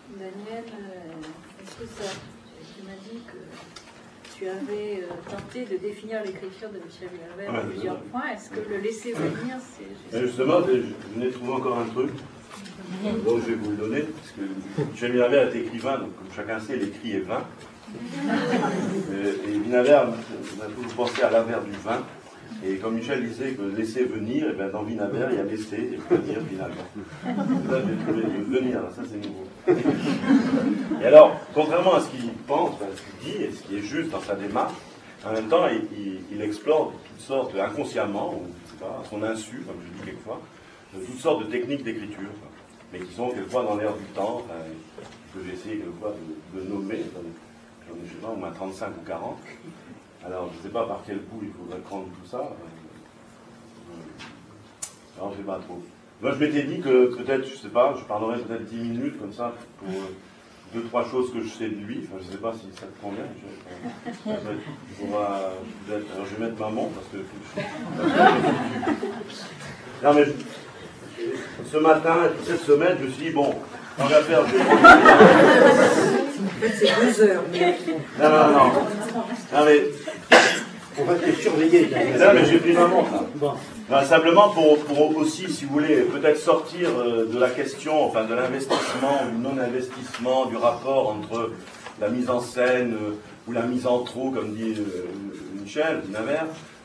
Daniel, est-ce que ça, tu m'as dit que tu avais tenté de définir l'écriture de Michel Vinaver à plusieurs points. Est-ce que le laisser venir, c'est... Justement, je venais de trouver encore un truc, donc je vais vous le donner, parce que Michel Vinaver est écrivain, donc comme chacun sait, l'écrit est vin. Et Vinaver m'a toujours pensé à l'avers du vin. Et comme Michel disait que laisser venir, et bien dans Vinaver, il y a laisser et venir finalement. Là, j'ai trouvé venir, ça c'est nouveau. Et alors, contrairement à ce qu'il pense, ce qu'il dit, et ce qui est juste dans sa démarche, en même temps, il explore toutes sortes, inconsciemment, ou je sais pas, à son insu, comme je dis quelquefois, de toutes sortes de techniques d'écriture, mais qui sont quelquefois dans l'air du temps, que j'ai essayé quelquefois de nommer. J'en ai, je sais pas, au moins 35 ou 40. Alors, je ne sais pas par quel bout il faudrait prendre tout ça. Alors, je ne sais pas trop. Moi, je m'étais dit que peut-être, je ne sais pas, je parlerai peut-être 10 minutes comme ça pour 2-3 choses que je sais de lui. Enfin, je ne sais pas si ça te convient. Alors, je vais mettre ma montre parce que... Non, mais ce matin, cette semaine, je me suis dit, bon, on va faire... En fait, c'est 2 heures. Mais... Non, mais... On va te surveiller. Là, mais j'ai pris ma montre. Bon. Ben, simplement pour aussi, si vous voulez, peut-être sortir de la question, enfin de l'investissement ou du non-investissement, du rapport entre la mise en scène ou la mise en trop, comme dit Michel Vinaver,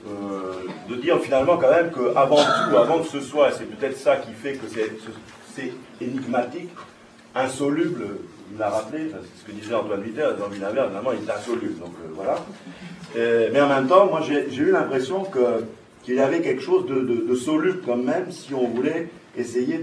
de dire finalement quand même qu'avant tout, avant que ce soit, et c'est peut-être ça qui fait que c'est énigmatique, insoluble, il l'a rappelé, c'est ce que disait Antoine Vittel, dans Vinaver, finalement il est insoluble, donc voilà. Mais en même temps, moi j'ai eu l'impression qu'il y avait quelque chose de soluble quand même, si on voulait essayer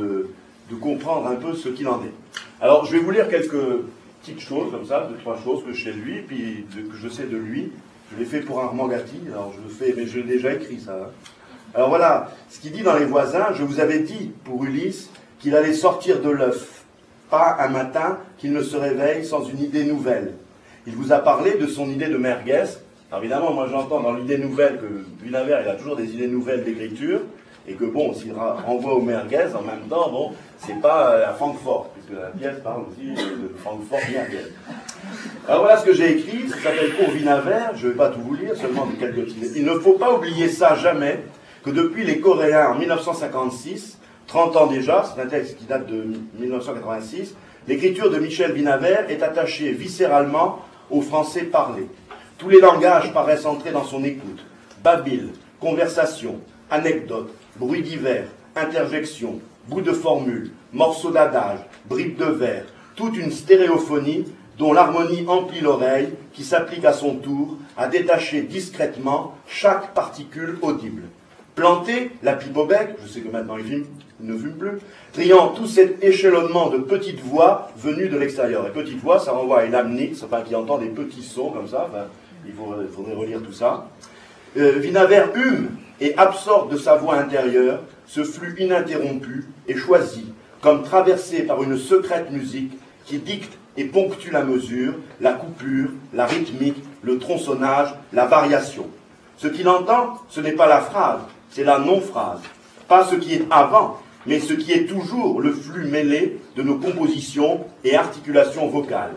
de comprendre un peu ce qu'il en est. Alors je vais vous lire quelques petites choses comme ça, 2-3 choses que je sais de lui, puis que je sais de lui. Je l'ai fait pour Armand Gatti, alors je le fais, mais je l'ai déjà écrit ça. Hein. Alors voilà, ce qu'il dit dans Les Voisins, je vous avais dit pour Ulysse qu'il allait sortir de l'œuf, pas un matin qu'il ne se réveille sans une idée nouvelle. Il vous a parlé de son idée de merguez. Alors évidemment, moi j'entends dans l'idée nouvelle que Vinaver, il a toujours des idées nouvelles d'écriture, et que bon, s'il renvoie au merguez, en même temps, bon, c'est pas à Francfort, puisque la pièce parle aussi de Francfort merguez. Alors voilà ce que j'ai écrit, ça s'appelle Pour Vinaver, je ne vais pas tout vous lire, seulement de quelques petits. Il ne faut pas oublier ça jamais, que depuis les Coréens en 1956, 30 ans déjà, c'est un texte qui date de 1986, l'écriture de Michel Vinaver est attachée viscéralement au français parlé. Tous les langages paraissent entrer dans son écoute. Babyle, conversation, anecdotes, bruits divers, interjections, bouts de formule, morceaux d'adage, bribes de vers, toute une stéréophonie dont l'harmonie emplit l'oreille, qui s'applique à son tour à détacher discrètement chaque particule audible. Planter la pipe au bec, je sais que maintenant il ne fume plus, triant tout cet échelonnement de petites voix venues de l'extérieur. Et petites voix, ça renvoie à une amnix, enfin qui entend des petits sons comme ça, enfin, il faudrait relire tout ça. Vinaver hume et absorbe de sa voix intérieure ce flux ininterrompu et choisi, comme traversé par une secrète musique qui dicte et ponctue la mesure, la coupure, la rythmique, le tronçonnage, la variation. Ce qu'il entend, ce n'est pas la phrase, c'est la non-phrase. Pas ce qui est avant, mais ce qui est toujours le flux mêlé de nos compositions et articulations vocales.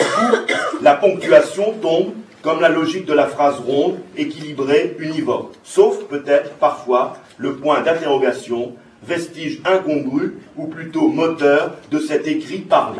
La ponctuation tombe comme la logique de la phrase ronde, équilibrée, univoque, sauf peut-être parfois le point d'interrogation, vestige incongru ou plutôt moteur de cet écrit parlé.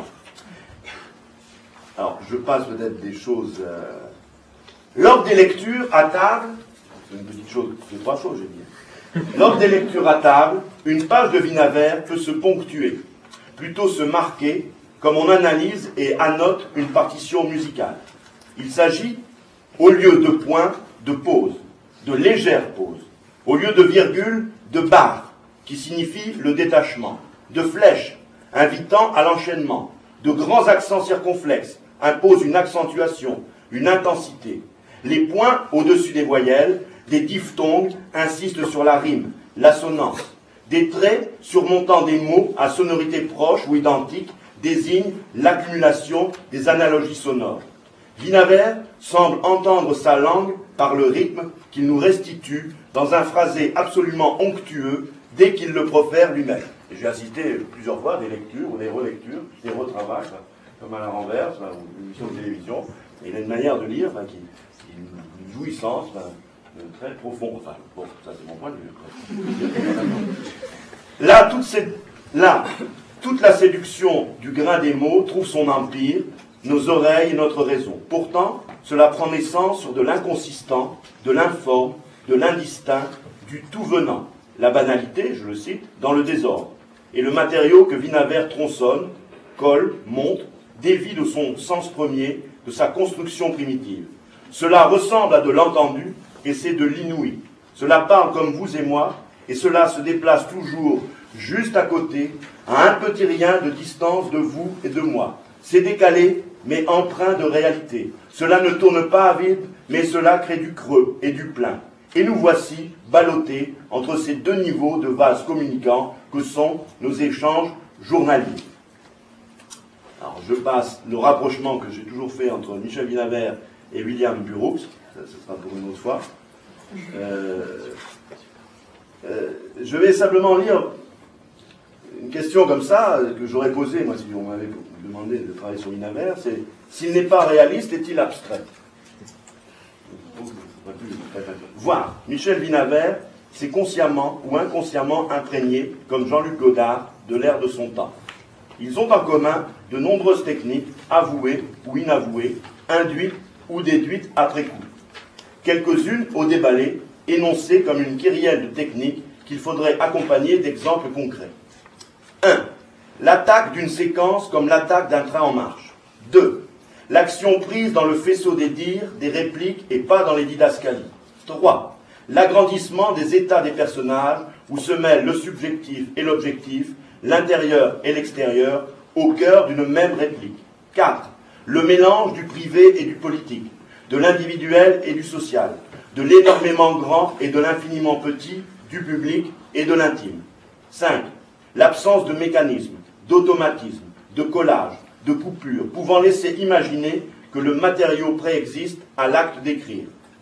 Alors, je passe peut-être des choses... Lors des lectures à table, c'est une petite chose, c'est 3 choses, j'ai dit. Lors des lectures à table, une page de Vinaver peut se ponctuer, plutôt se marquer, comme on analyse et annote une partition musicale. Il s'agit, au lieu de points, de pauses, de légères pauses, au lieu de virgules, de barres, qui signifient le détachement, de flèches, invitant à l'enchaînement, de grands accents circonflexes, imposent une accentuation, une intensité. Les points au-dessus des voyelles, des diphtongues insistent sur la rime, l'assonance. Des traits surmontant des mots à sonorité proche ou identique désignent l'accumulation des analogies sonores. Vinaver semble entendre sa langue par le rythme qu'il nous restitue dans un phrasé absolument onctueux dès qu'il le profère lui-même. Et j'ai assisté plusieurs fois à des lectures ou des relectures, des retravails, comme à la renverse, ou une émission de télévision. Et il a une manière de lire qui est une jouissance très profonde. Enfin, bon, ça c'est mon point de vue. Là, toute la séduction du grain des mots trouve son empire, nos oreilles et notre raison. Pourtant, cela prend naissance sur de l'inconsistant, de l'informe, de l'indistinct, du tout venant. La banalité, je le cite, dans le désordre. Et le matériau que Winawer tronçonne, colle, monte, dévie de son sens premier, de sa construction primitive. Cela ressemble à de l'entendu, et c'est de l'inouï. Cela parle comme vous et moi, et cela se déplace toujours juste à côté, à un petit rien de distance de vous et de moi. C'est décalé, mais empreint de réalité. Cela ne tourne pas à vide, mais cela crée du creux et du plein. Et nous voici ballottés entre ces deux niveaux de vases communicants que sont nos échanges journaliers. Alors je passe le rapprochement que j'ai toujours fait entre Michel Winawer et William Burroughs, ce sera pour une autre fois. Je vais simplement lire une question comme ça, que j'aurais posée, moi, si on m'avait demandé de travailler sur Winawer, c'est « S'il n'est pas réaliste, est-il abstrait ?» Voir Michel Winawer s'est consciemment ou inconsciemment imprégné, comme Jean-Luc Godard, de l'ère de son temps. Ils ont en commun de nombreuses techniques, avouées ou inavouées, induites ou déduites après coup. Quelques-unes au déballé, énoncées comme une kyrielle de techniques qu'il faudrait accompagner d'exemples concrets. 1. L'attaque d'une séquence comme l'attaque d'un train en marche. 2. L'action prise dans le faisceau des dires, des répliques et pas dans les didascalies. 3. L'agrandissement des états des personnages où se mêlent le subjectif et l'objectif, l'intérieur et l'extérieur, au cœur d'une même réplique. 4. Le mélange du privé et du politique, de l'individuel et du social, de l'énormément grand et de l'infiniment petit, du public et de l'intime. 5. L'absence de mécanisme, d'automatisme, de collage, de coupure, pouvant laisser imaginer que le matériau préexiste à l'acte d'écrire.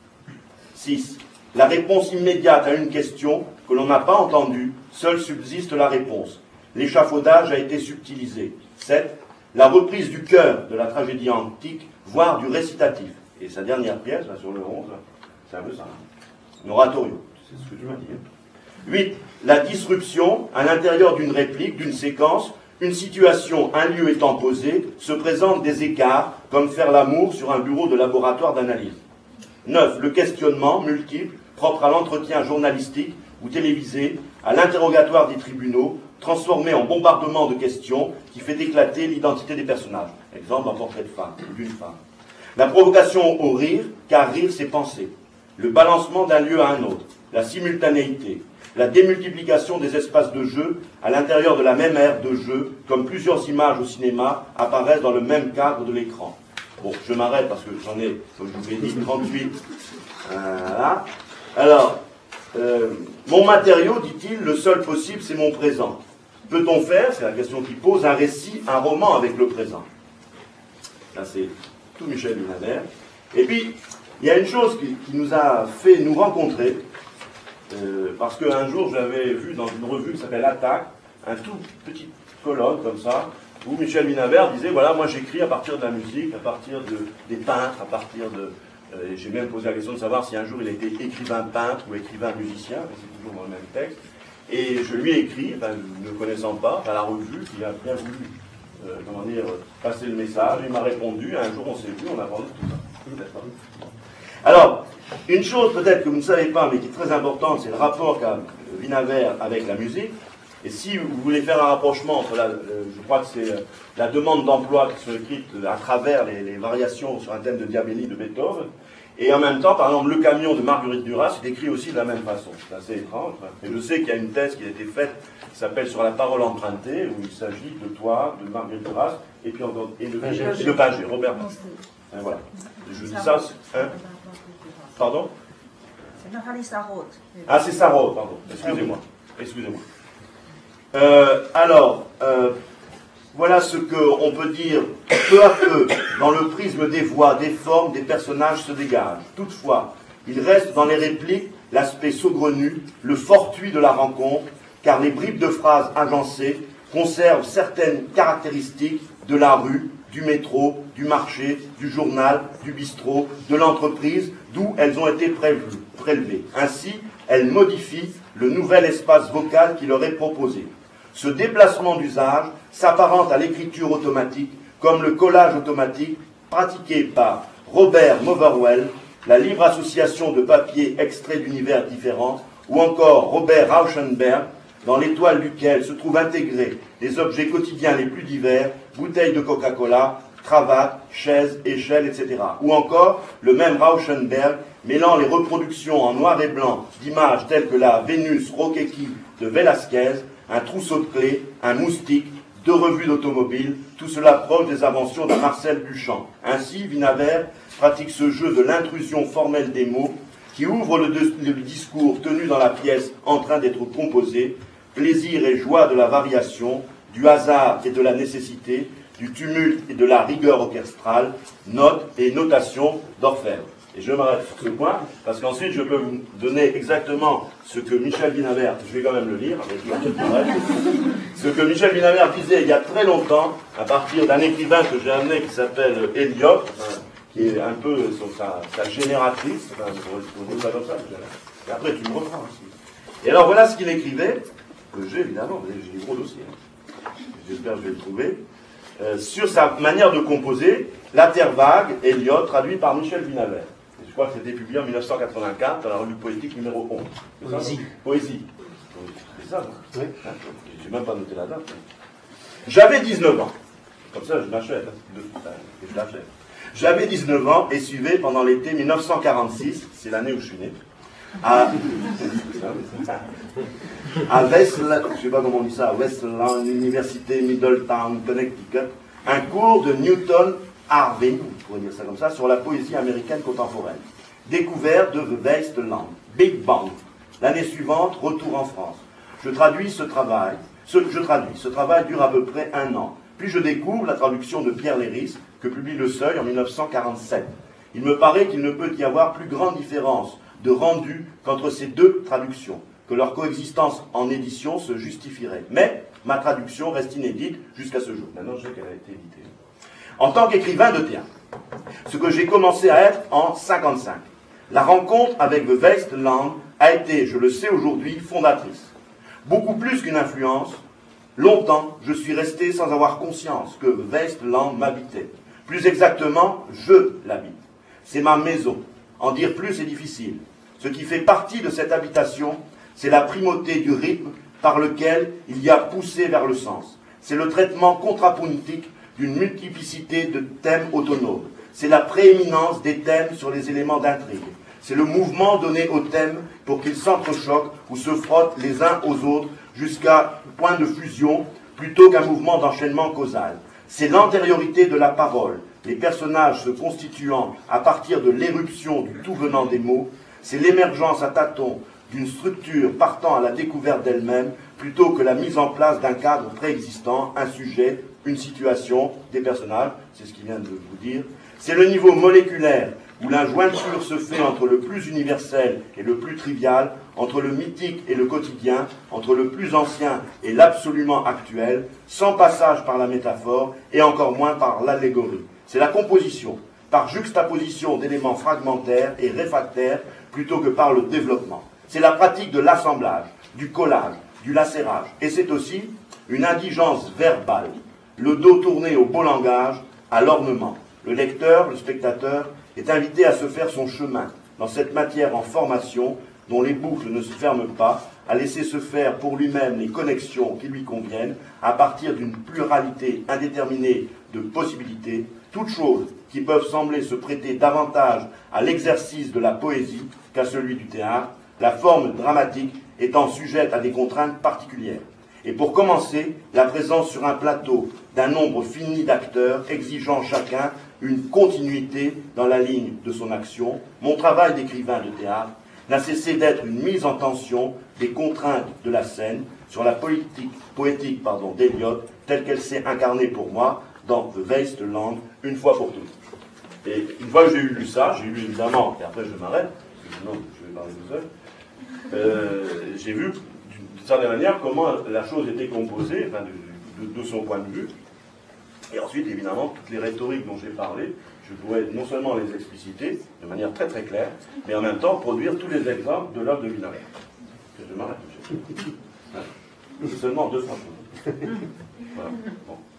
6. La réponse immédiate à une question que l'on n'a pas entendue, seule subsiste la réponse. L'échafaudage a été subtilisé. 7. La reprise du cœur de la tragédie antique, voire du récitatif. Et sa dernière pièce, là, sur le 11, c'est un peu ça. Un oratorio, c'est ce que tu m'as dit. 8. La disruption, à l'intérieur d'une réplique, d'une séquence, une situation, un lieu étant posé, se présentent des écarts, comme faire l'amour sur un bureau de laboratoire d'analyse. 9. Le questionnement multiple, propre à l'entretien journalistique ou télévisé, à l'interrogatoire des tribunaux, transformé en bombardement de questions qui fait éclater l'identité des personnages. Exemple, un portrait de femme ou d'une femme. La provocation au rire, car rire c'est penser. Le balancement d'un lieu à un autre. La simultanéité. La démultiplication des espaces de jeu à l'intérieur de la même aire de jeu, comme plusieurs images au cinéma apparaissent dans le même cadre de l'écran. Bon, je m'arrête parce que j'en ai, comme je vous l'ai dit, 38. Voilà. Alors, mon matériau, dit-il, le seul possible, c'est mon présent. Peut-on faire, c'est la question qui pose, un récit, un roman avec le présent? Là, c'est tout Michel Winawer. Et puis, il y a une chose qui nous a fait nous rencontrer, parce qu'un jour, j'avais vu dans une revue qui s'appelle Attaque, un tout petit colonne comme ça, où Michel Winawer disait, voilà, moi j'écris à partir de la musique, à partir des peintres, à partir de... j'ai même posé la question de savoir si un jour il a été écrivain-peintre ou écrivain-musicien, c'est toujours dans le même texte. Et je lui ai écrit, ne le connaissant pas, à la revue, qui a bien voulu passer le message. Il m'a répondu, un jour on s'est vu, on a vendu tout ça. Alors, une chose peut-être que vous ne savez pas, mais qui est très importante, c'est le rapport qu'a Winawer avec la musique. Et si vous voulez faire un rapprochement entre je crois que c'est la demande d'emploi qui sont écrites à travers les variations sur un thème de Diabelli de Beethoven, et en même temps, par exemple, Le camion de Marguerite Duras est écrit aussi de la même façon. C'est assez étrange. Et je sais qu'il y a une thèse qui a été faite qui s'appelle Sur la parole empruntée, où il s'agit de toi, de Marguerite Duras, et puis de Paget, Robert Paget. Voilà. Je dis ça. Hein? Pardon? C'est Nathalie Sarraute. Ah, c'est Sarraute, pardon. Excusez-moi. Excusez-moi. Voilà ce qu'on peut dire. Peu à peu, dans le prisme des voix, des formes, des personnages se dégagent. Toutefois, il reste dans les répliques l'aspect saugrenu, le fortuit de la rencontre, car les bribes de phrases agencées conservent certaines caractéristiques de la rue, du métro, du marché, du journal, du bistrot, de l'entreprise, d'où elles ont été prélevées. Ainsi, elles modifient le nouvel espace vocal qui leur est proposé. Ce déplacement d'usage s'apparente à l'écriture automatique, comme le collage automatique pratiqué par Robert Motherwell, la libre association de papiers extraits d'univers différents, ou encore Robert Rauschenberg, dans l'étoile duquel se trouvent intégrés les objets quotidiens les plus divers, bouteilles de Coca-Cola, cravates, chaises, échelles, etc. Ou encore le même Rauschenberg mêlant les reproductions en noir et blanc d'images telles que la Vénus Roquequi de Velázquez, un trousseau de clés, un moustique, 2 revues d'automobile, tout cela proche des inventions de Marcel Duchamp. Ainsi, Winawer pratique ce jeu de l'intrusion formelle des mots qui ouvre le discours tenu dans la pièce en train d'être composé, plaisir et joie de la variation, du hasard et de la nécessité, du tumulte et de la rigueur orchestrale, notes et notations d'orfèvre. Et je m'arrête sur ce point, parce qu'ensuite je peux vous donner exactement ce que Michel Winawer, je vais quand même le lire, ce que Michel Winawer disait il y a très longtemps, à partir d'un écrivain que j'ai amené qui s'appelle Eliot, qui est un peu sa génératrice, on dit ça comme ça, et après tu me reprends aussi. Et alors voilà ce qu'il écrivait, que j'ai évidemment, j'ai des gros dossiers, j'espère que je vais le trouver, sur sa manière de composer, La Terre vague, Eliot, traduit par Michel Winawer. Je crois que c'était publié en 1984 dans la revue poétique numéro 11. Poésie. Poésie. C'est ça, non? Oui. J'ai même pas noté la date. J'avais 19 ans. Comme ça, je l'achète. Je l'achète. J'avais 19 ans et suivais pendant l'été 1946, c'est l'année où je suis né, à Westland, je ne sais pas comment on dit ça, à Westland, Université Middletown, Connecticut, un cours de Newton Harvey, on pourrait dire ça comme ça, sur la poésie américaine contemporaine. Découverte de The Wasteland, Big Bang. L'année suivante, retour en France. Je traduis ce travail. Ce travail dure à peu près 1 an. Puis je découvre la traduction de Pierre Léris, que publie Le Seuil en 1947. Il me paraît qu'il ne peut y avoir plus grande différence de rendu qu'entre ces 2 traductions, que leur coexistence en édition se justifierait. Mais ma traduction reste inédite jusqu'à ce jour. Maintenant, je sais qu'elle a été éditée. En tant qu'écrivain de théâtre, ce que j'ai commencé à être en 1955, la rencontre avec The Wasteland a été, je le sais aujourd'hui, fondatrice. Beaucoup plus qu'une influence, longtemps, je suis resté sans avoir conscience que The Wasteland m'habitait. Plus exactement, je l'habite. C'est ma maison. En dire plus est difficile. Ce qui fait partie de cette habitation, c'est la primauté du rythme par lequel il y a poussé vers le sens. C'est le traitement contrapuntique d'une multiplicité de thèmes autonomes. C'est la prééminence des thèmes sur les éléments d'intrigue. C'est le mouvement donné aux thèmes pour qu'ils s'entrechoquent ou se frottent les uns aux autres jusqu'à point de fusion, plutôt qu'un mouvement d'enchaînement causal. C'est l'antériorité de la parole, les personnages se constituant à partir de l'éruption du tout venant des mots. C'est l'émergence à tâtons d'une structure partant à la découverte d'elle-même, plutôt que la mise en place d'un cadre préexistant, un sujet, une situation, des personnages, c'est ce qu'il vient de vous dire. C'est le niveau moléculaire où la jointure se fait entre le plus universel et le plus trivial, entre le mythique et le quotidien, entre le plus ancien et l'absolument actuel, sans passage par la métaphore et encore moins par l'allégorie. C'est la composition, par juxtaposition d'éléments fragmentaires et réfractaires, plutôt que par le développement. C'est la pratique de l'assemblage, du collage, du lacérage, et c'est aussi une indigence verbale, le dos tourné au beau langage, à l'ornement. Le lecteur, le spectateur, est invité à se faire son chemin dans cette matière en formation dont les boucles ne se ferment pas, à laisser se faire pour lui-même les connexions qui lui conviennent à partir d'une pluralité indéterminée de possibilités, toutes choses qui peuvent sembler se prêter davantage à l'exercice de la poésie qu'à celui du théâtre, la forme dramatique étant sujette à des contraintes particulières. Et pour commencer, la présence sur un plateau d'un nombre fini d'acteurs exigeant chacun une continuité dans la ligne de son action. Mon travail d'écrivain de théâtre n'a cessé d'être une mise en tension des contraintes de la scène sur la poétique d'Eliot, telle qu'elle s'est incarnée pour moi dans The Wasteland, une fois pour toutes. Et une fois que j'ai lu ça, j'ai lu évidemment, et après je m'arrête, parce que sinon je vais parler tout seul, j'ai vu d'une certaine manière, comment la chose était composée, enfin, de son point de vue. Et ensuite, évidemment, toutes les rhétoriques dont j'ai parlé, je pourrais non seulement les expliciter de manière très très claire, mais en même temps produire tous les exemples de l'œuvre de Wiener. Je m'arrête, monsieur. C'est seulement 2-3 choses. Voilà. Bon.